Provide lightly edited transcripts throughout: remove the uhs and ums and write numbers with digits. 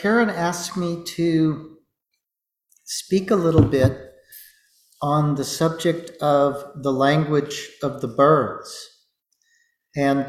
Karen asked me to speak a little bit on the subject of the language of the birds. And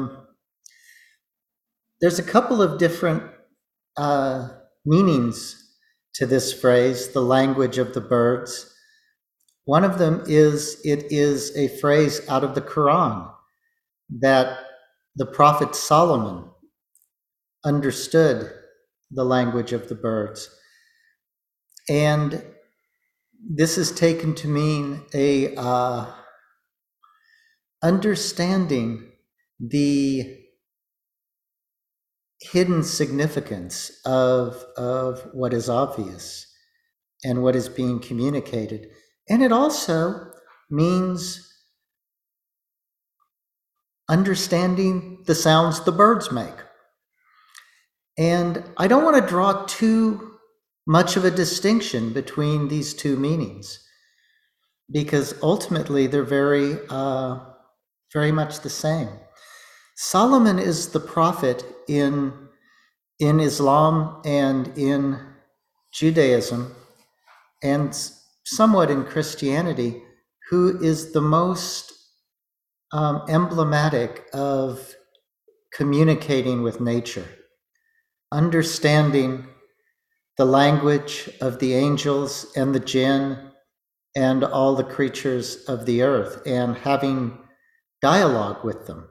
there's a couple of different uh, meanings to this phrase, the language of the birds. One of them is it is a phrase out of the Quran that the prophet Solomon understood the language of the birds. And this is taken to mean a understanding the hidden significance of what is obvious and what is being communicated. And it also means understanding the sounds the birds make. And I don't want to draw too much of a distinction between these two meanings, because ultimately they're very much the same. Solomon is the prophet in Islam and in Judaism and somewhat in Christianity, who is the most emblematic of communicating with nature, understanding the language of the angels and the jinn and all the creatures of the earth, and having dialogue with them.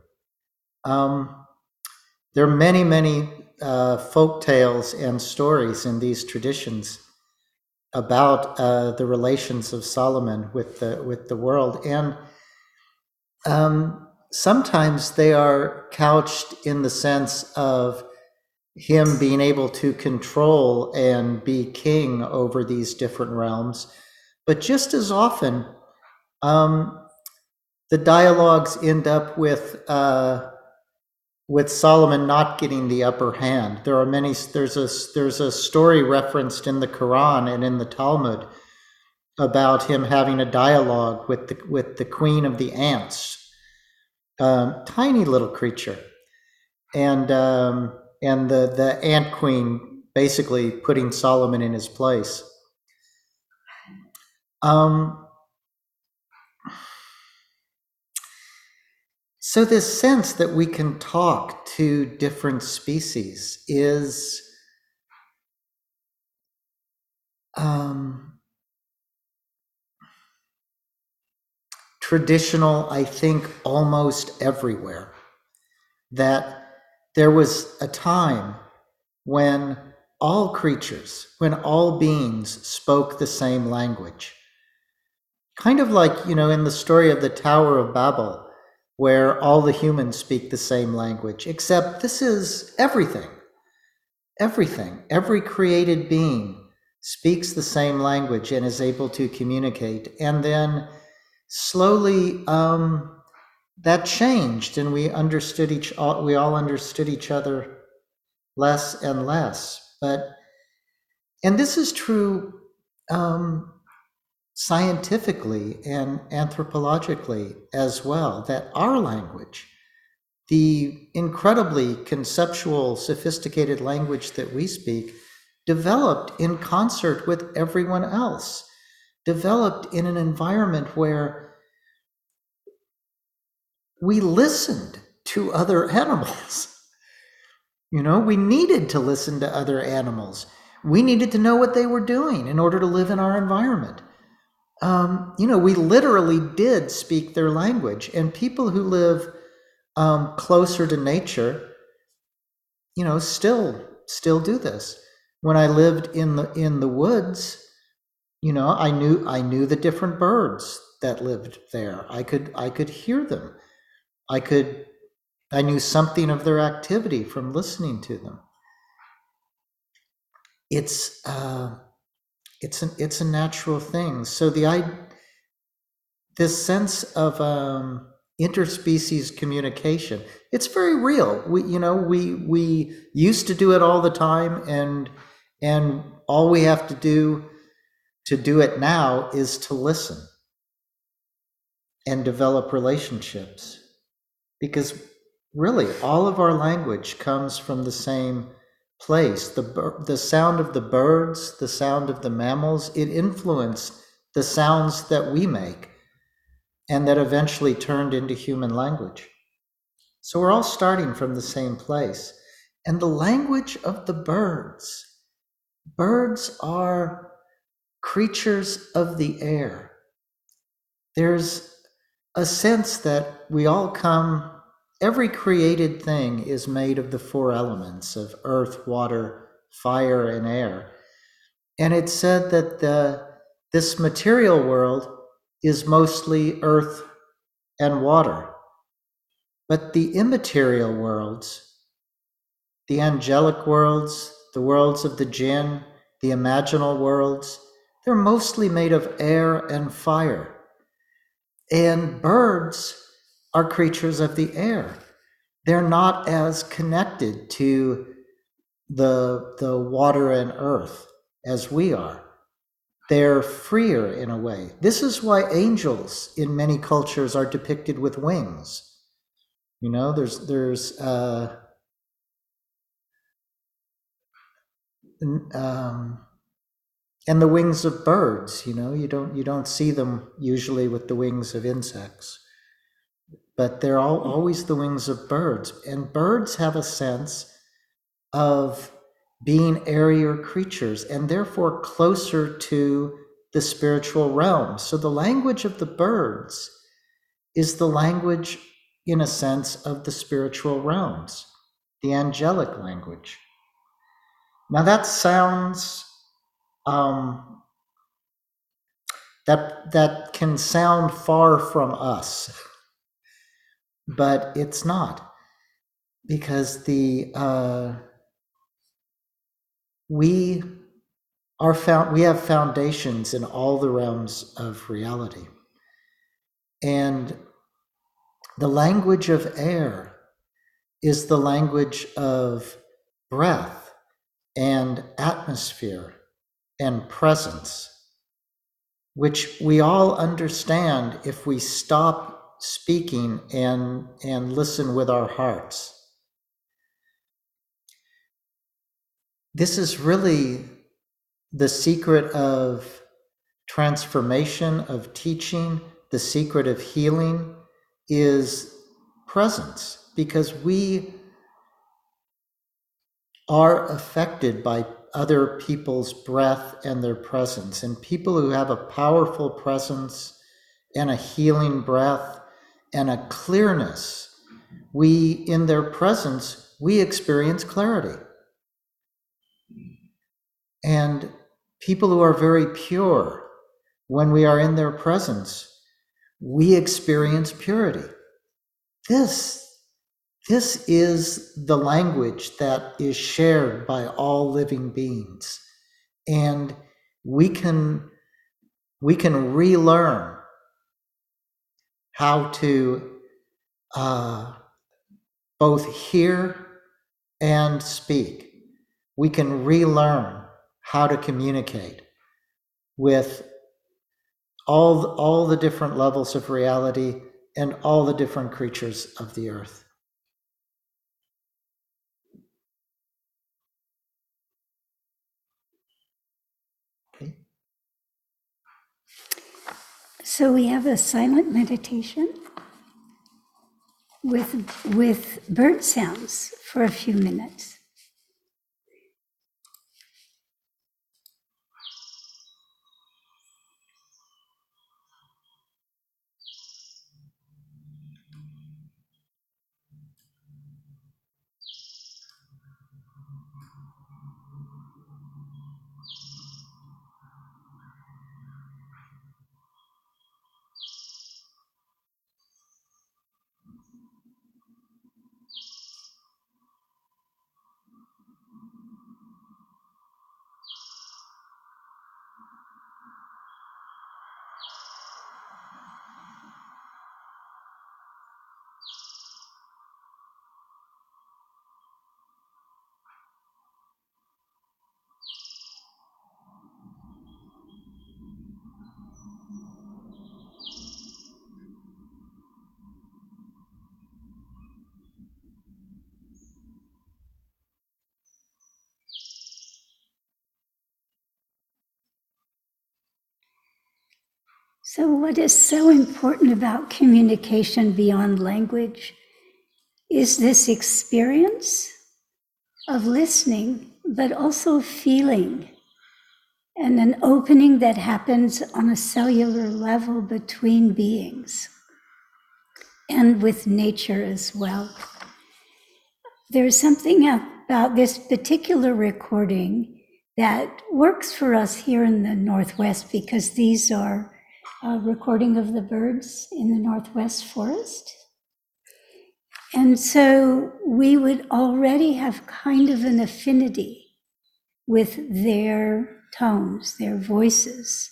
There are many, many folk tales and stories in these traditions about the relations of Solomon with the world, and sometimes they are couched in the sense of him being able to control and be king over these different realms. But just as often, the dialogues end up with Solomon not getting the upper hand. There are many. There's a story referenced in the Quran and in the Talmud about him having a dialogue with the queen of the ants, tiny little creature, and the ant queen basically putting Solomon in his place. So this sense that we can talk to different species is traditional, I think, almost everywhere. That there was a time when all creatures, when all beings spoke the same language. Kind of like, in the story of the Tower of Babel, where all the humans speak the same language, except this is everything. Everything, every created being speaks the same language and is able to communicate. And then slowly that changed, and we all understood each other less and less. And this is true scientifically and anthropologically as well, that our language, the incredibly conceptual, sophisticated language that we speak, developed in concert with everyone else, developed in an environment where we listened to other animals. We needed to listen to other animals. We needed to know what they were doing in order to live in our environment. We literally did speak their language, and people who live closer to nature, still do this. When I lived in the woods, I knew the different birds that lived there. I could hear them. I knew something of their activity from listening to them. It's a natural thing. So this sense of interspecies communication, it's very real. We used to do it all the time, and all we have to do it now is to listen and develop relationships, because really all of our language comes from the same place. The sound of the birds, the sound of the mammals, it influenced the sounds that we make and that eventually turned into human language. So we're all starting from the same place. And the language of the birds. Birds are creatures of the air. There's a sense that we all come, every created thing is made of the four elements of earth, water, fire, and air. And it's said that this material world is mostly earth and water. But the immaterial worlds, the angelic worlds, the worlds of the jinn, the imaginal worlds, they're mostly made of air and fire. And birds are creatures of the air. They're not as connected to the water and earth as we are. They're freer in a way. This is why angels in many cultures are depicted with wings. You know, there's and the wings of birds. You know, you don't see them usually with the wings of insects, but they're always the wings of birds. And birds have a sense of being airier creatures and therefore closer to the spiritual realm. So the language of the birds is the language, in a sense, of the spiritual realms, the angelic language. Now that sounds, that can sound far from us, but it's not, because we have foundations in all the realms of reality. And the language of air is the language of breath and atmosphere and presence, which we all understand if we stop speaking and listen with our hearts. This is really the secret of transformation, of teaching. The secret of healing is presence, because we are affected by other people's breath and their presence. And people who have a powerful presence and a healing breath and a clearness, in their presence, we experience clarity. And people who are very pure, when we are in their presence, we experience purity. This is the language that is shared by all living beings. And we can relearn how to both hear and speak. We can relearn how to communicate with all the different levels of reality and all the different creatures of the earth. Okay. So we have a silent meditation with bird sounds for a few minutes. So, what is so important about communication beyond language is this experience of listening, but also feeling, and an opening that happens on a cellular level between beings and with nature as well. There's something about this particular recording that works for us here in the Northwest, because these are a recording of the birds in the Northwest forest. And so we would already have kind of an affinity with their tones, their voices.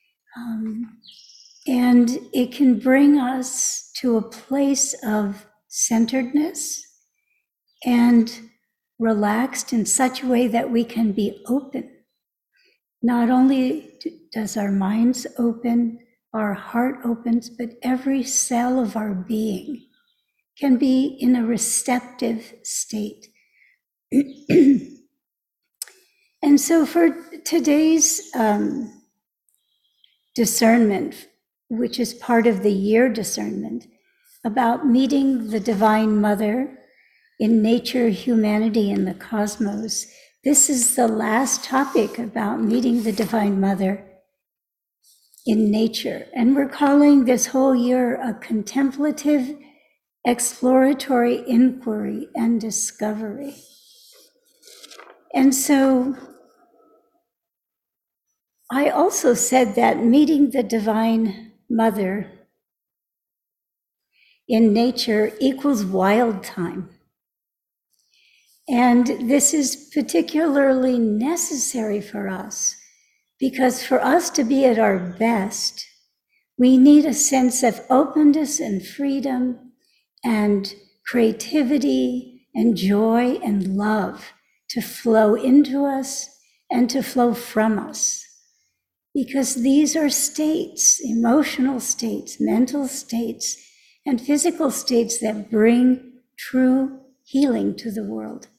And it can bring us to a place of centeredness and relaxed in such a way that we can be open. Not only does our minds open, our heart opens, but every cell of our being can be in a receptive state. And so for today's discernment, which is part of the year discernment, about meeting the Divine Mother in nature, humanity, and the cosmos, this is the last topic about meeting the Divine Mother in nature. And we're calling this whole year a contemplative, exploratory inquiry and discovery. And so I also said that meeting the Divine Mother in nature equals wild time. And this is particularly necessary for us, because for us to be at our best, we need a sense of openness and freedom and creativity and joy and love to flow into us and to flow from us. Because these are states, emotional states, mental states, and physical states that bring true healing to the world.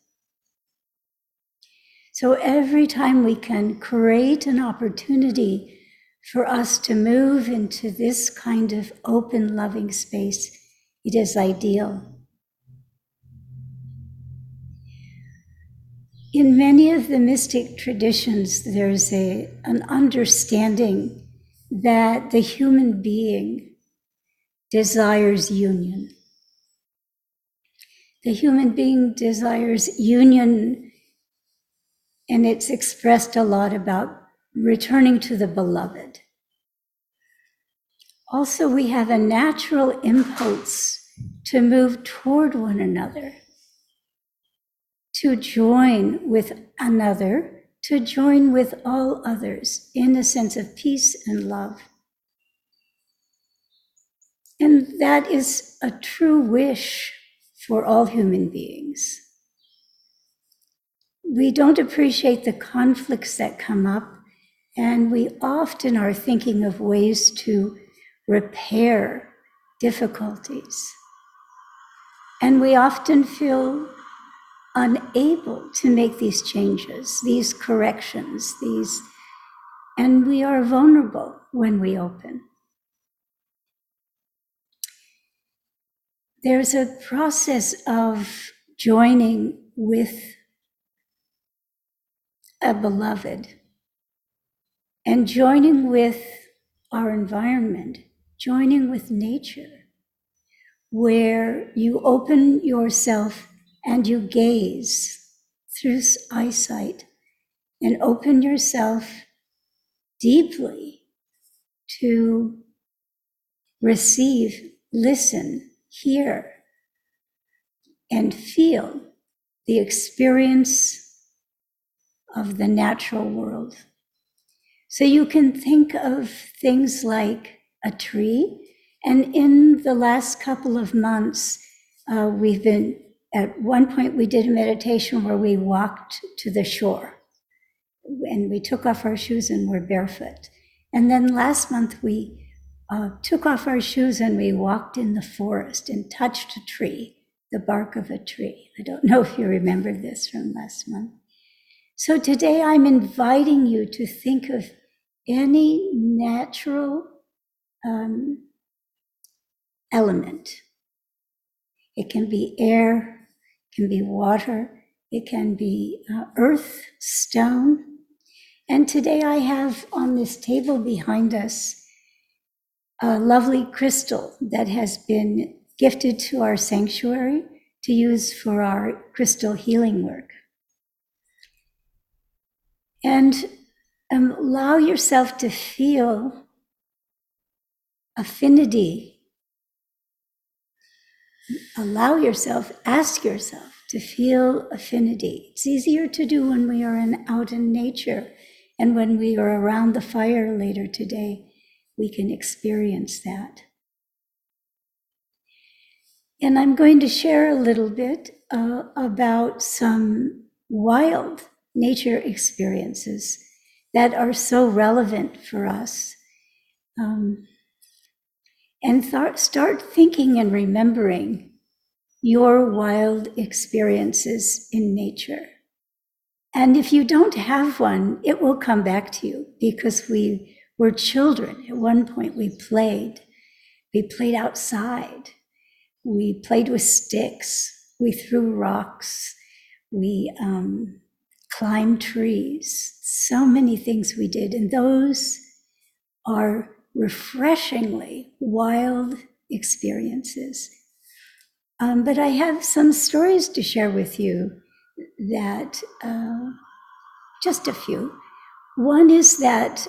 So every time we can create an opportunity for us to move into this kind of open, loving space, it is ideal. In many of the mystic traditions, there's an understanding that the human being desires union. The human being desires union, and it's expressed a lot about returning to the beloved. Also, we have a natural impulse to move toward one another, to join with another, to join with all others in a sense of peace and love. And that is a true wish for all human beings. We don't appreciate the conflicts that come up, and we often are thinking of ways to repair difficulties. And we often feel unable to make these changes, these corrections, and we are vulnerable when we open. There's a process of joining with a beloved and joining with our environment, joining with nature, where you open yourself and you gaze through eyesight and open yourself deeply to receive, listen, hear, and feel the experience of the natural world. So you can think of things like a tree, and in the last couple of months, at one point we did a meditation where we walked to the shore, and we took off our shoes and were barefoot. And then last month we took off our shoes and we walked in the forest and touched a tree, the bark of a tree. I don't know if you remember this from last month. So today I'm inviting you to think of any natural element. It can be air, it can be water, it can be earth, stone. And today I have on this table behind us a lovely crystal that has been gifted to our sanctuary to use for our crystal healing work. And allow yourself to feel affinity. Ask yourself to feel affinity. It's easier to do when we are out in nature, and when we are around the fire later today, we can experience that. And I'm going to share a little bit about some wild nature experiences that are so relevant for us. And start thinking and remembering your wild experiences in nature. And if you don't have one, it will come back to you, because we were children. At one point we played outside. We played with sticks, we threw rocks, we climbed trees, so many things we did. And those are refreshingly wild experiences. But I have some stories to share with you that, just a few. One is that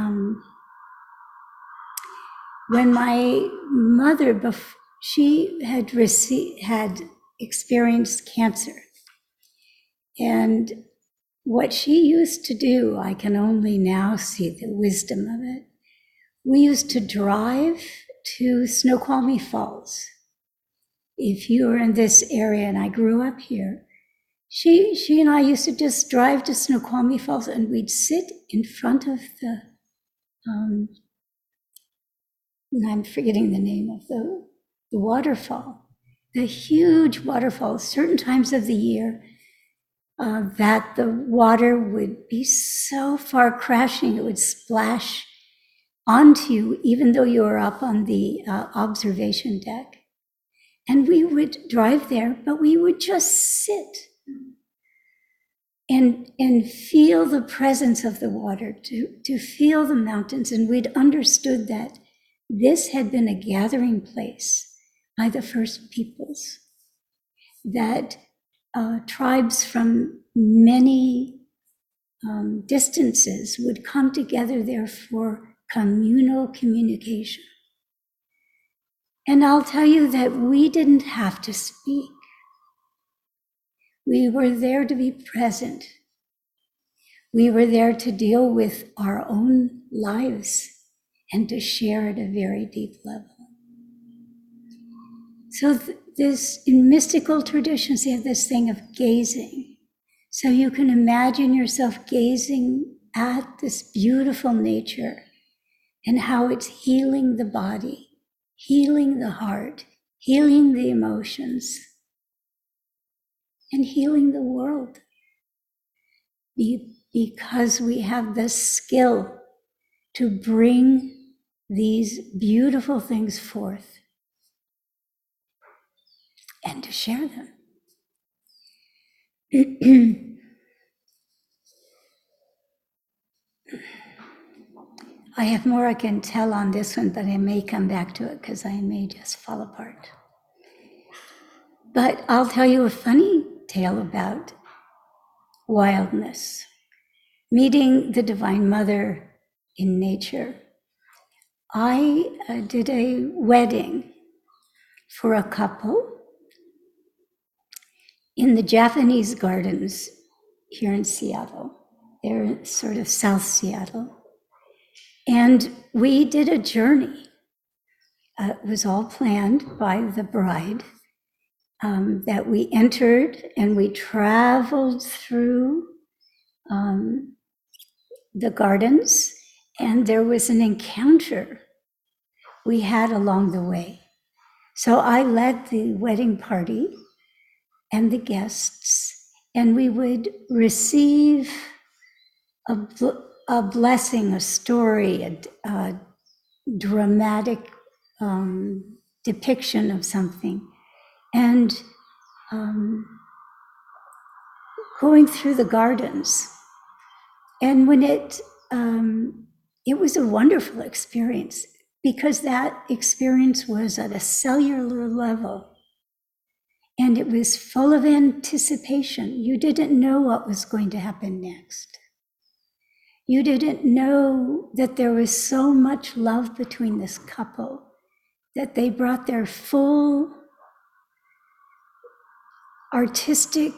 when my mother, she had experienced cancer. And what she used to do, I can only now see the wisdom of it. We used to drive to Snoqualmie Falls. If you are in this area, and I grew up here, she and I used to just drive to Snoqualmie Falls, and we'd sit in front of the, and I'm forgetting the name of the waterfall, the huge waterfall, certain times of the year, that the water would be so far crashing, it would splash onto you, even though you were up on the observation deck. And we would drive there, but we would just sit and feel the presence of the water, to feel the mountains. And we'd understood that this had been a gathering place by the first peoples, that tribes from many distances would come together there for communal communication. And I'll tell you that we didn't have to speak. We were there to be present. We were there to deal with our own lives and to share at a very deep level. So this, in mystical traditions, they have this thing of gazing. So you can imagine yourself gazing at this beautiful nature and how it's healing the body, healing the heart, healing the emotions, and healing the world. Because we have the skill to bring these beautiful things forth and to share them. I have more I can tell on this one, but I may come back to it because I may just fall apart. But I'll tell you a funny tale about wildness. Meeting the Divine Mother in nature. I did a wedding for a couple in the Japanese gardens here in Seattle. They're sort of South Seattle. And we did a journey. It was all planned by the bride, that we entered and we traveled through the gardens, and there was an encounter we had along the way. So I led the wedding party and the guests, and we would receive a blessing, a story, dramatic depiction of something. And going through the gardens. And when it was a wonderful experience, because that experience was at a cellular level. And it was full of anticipation. You didn't know what was going to happen next. You didn't know that there was so much love between this couple, that they brought their full artistic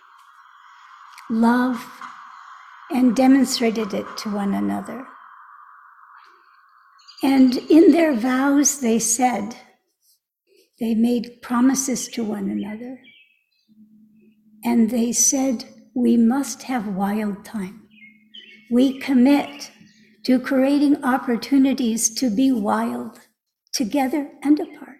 love and demonstrated it to one another. And in their vows, they said, they made promises to one another. And they said, we must have wild time. We commit to creating opportunities to be wild, together and apart.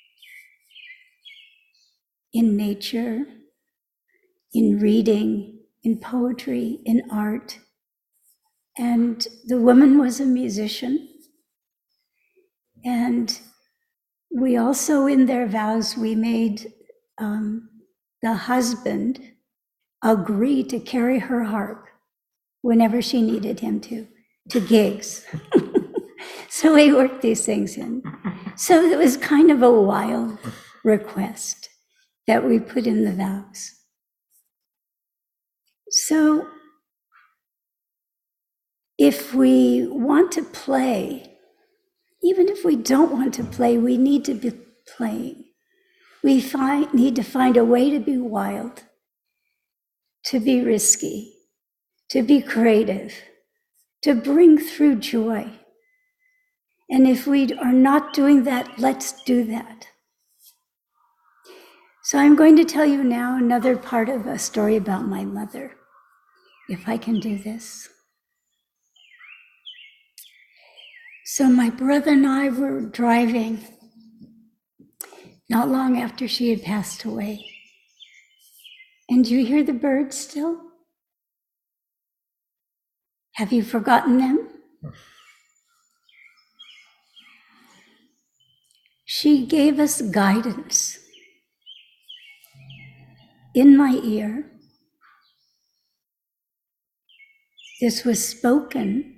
In nature, in reading, in poetry, in art. And the woman was a musician. And we also, in their vows, we made the husband agree to carry her harp whenever she needed him to gigs. So we worked these things in. So it was kind of a wild request that we put in the vows. So if we want to play, even if we don't want to play, we need to be playing. We need to find a way to be wild, to be risky, to be creative, to bring through joy. And if we are not doing that, let's do that. So I'm going to tell you now another part of a story about my mother, if I can do this. So my brother and I were driving not long after she had passed away. And do you hear the birds still? Have you forgotten them? She gave us guidance in my ear. This was spoken,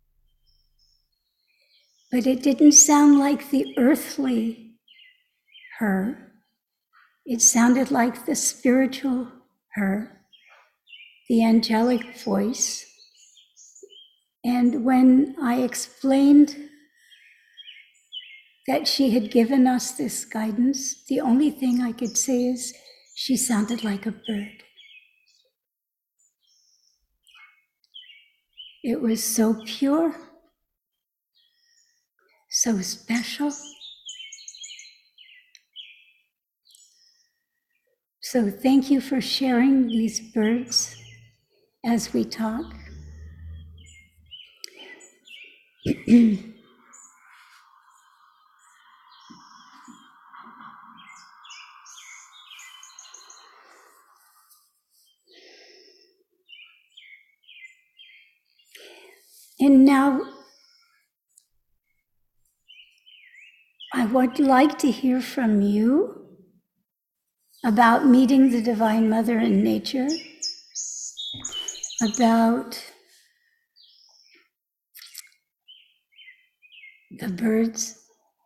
but it didn't sound like the earthly her. It sounded like the spiritual her, the angelic voice. And when I explained that she had given us this guidance, the only thing I could say is she sounded like a bird. It was so pure, so special. So thank you for sharing these birds as we talk. And now I would like to hear from you about meeting the Divine Mother in nature, about the birds,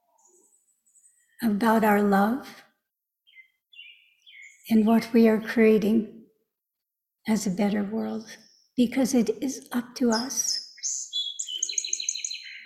about our love, and what we are creating as a better world, because it is up to us.